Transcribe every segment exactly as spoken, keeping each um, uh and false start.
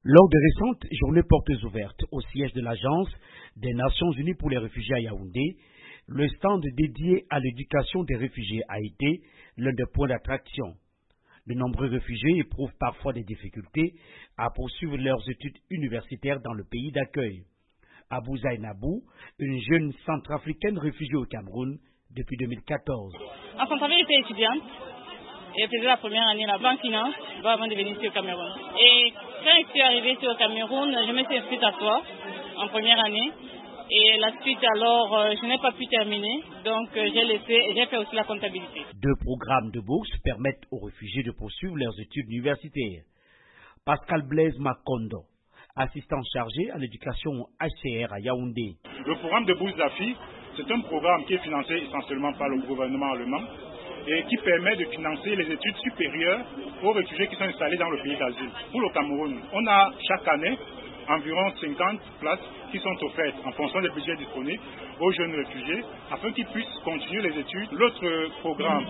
Lors des récentes journées portes ouvertes au siège de l'Agence des Nations Unies pour les réfugiés à Yaoundé, le stand dédié à l'éducation des réfugiés a été l'un des points d'attraction. De nombreux réfugiés éprouvent parfois des difficultés à poursuivre leurs études universitaires dans le pays d'accueil. Abou Zainabou, une jeune centrafricaine réfugiée au Cameroun depuis deux mille quatorze. En Centrafrique, j'étais étudiante et je faisais la première année à la banque finance avant de venir ici au Cameroun. Et quand je suis arrivée ici au Cameroun, je me suis inscrite à soi en première année. Et la suite, alors, euh, je n'ai pas pu terminer, donc euh, j'ai laissé et j'ai fait aussi la comptabilité. Deux programmes de bourse permettent aux réfugiés de poursuivre leurs études universitaires. Pascal Blaise Makondo, assistant chargé à l'éducation H C R à Yaoundé. Le programme de bourse d'A F I, c'est un programme qui est financé essentiellement par le gouvernement allemand et qui permet de financer les études supérieures aux réfugiés qui sont installés dans le pays d'asile. Pour le Cameroun, on a chaque année environ cinquante places qui sont offertes en fonction des budgets disponibles aux jeunes réfugiés afin qu'ils puissent continuer les études. L'autre programme,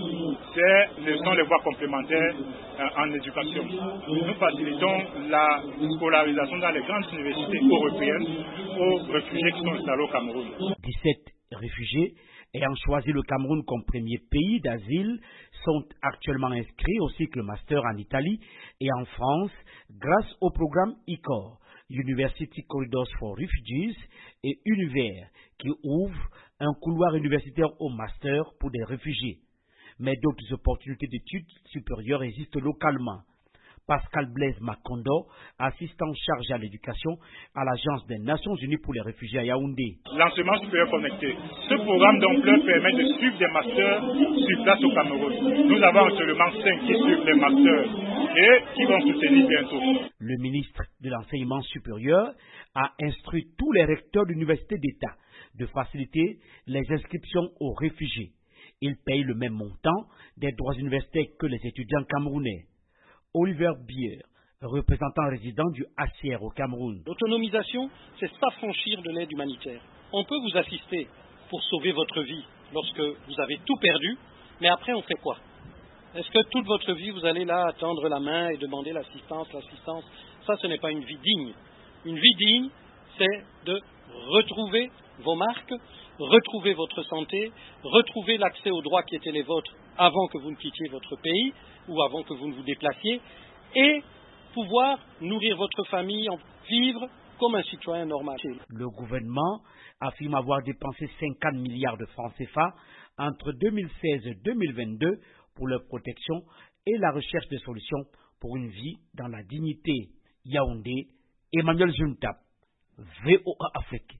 ce sont les voies complémentaires en éducation. Nous facilitons la scolarisation dans les grandes universités européennes aux réfugiés qui sont installés au Cameroun. dix-sept réfugiés ayant choisi le Cameroun comme premier pays d'asile sont actuellement inscrits au cycle master en Italie et en France grâce au programme I C O R. University Corridors for Refugees et Univers, qui ouvre un couloir universitaire au master pour des réfugiés. Mais d'autres opportunités d'études supérieures existent localement. Pascal Blaise Makondo, assistant chargé à l'éducation à l'Agence des Nations Unies pour les réfugiés à Yaoundé. L'enseignement supérieur connecté. Ce programme d'ampleur permet de suivre des masters sur place au Cameroun. Nous avons actuellement cinq qui suivent les masters et qui vont soutenir bientôt. Le ministre de l'Enseignement supérieur a instruit tous les recteurs d'universités d'État de faciliter les inscriptions aux réfugiés. Ils payent le même montant des droits universitaires que les étudiants camerounais. Oliver Bier, représentant résident du H C R au Cameroun. L'autonomisation, c'est s'affranchir de l'aide humanitaire. On peut vous assister pour sauver votre vie lorsque vous avez tout perdu, mais après on fait quoi? Est-ce que toute votre vie vous allez là tendre la main et demander l'assistance, l'assistance? Ça, ce n'est pas une vie digne. Une vie digne, c'est de retrouver vos marques, retrouver votre santé, retrouver l'accès aux droits qui étaient les vôtres avant que vous ne quittiez votre pays ou avant que vous ne vous déplaciez et pouvoir nourrir votre famille, vivre comme un citoyen normal. Le gouvernement affirme avoir dépensé cinquante milliards de francs C F A entre deux mille seize et deux mille vingt-deux pour leur protection et la recherche de solutions pour une vie dans la dignité. Yaoundé, Emmanuel Juntap, V O A Afrique.